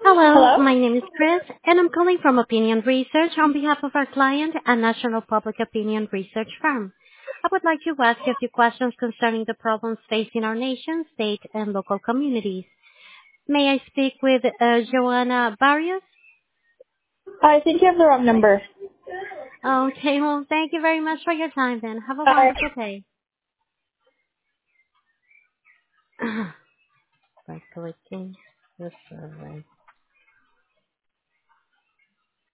Hello, Hello? my name is Chris, and I'm calling from Opinion Research on behalf of our client, a national public opinion research firm. I would like to ask you a few questions concerning the problems facing our nation, state, and local communities. May I speak with Joanna Barrios? I think you have the wrong number. Okay, well, thank you very much for your time then. Have a Hi. wonderful day. By clicking the survey.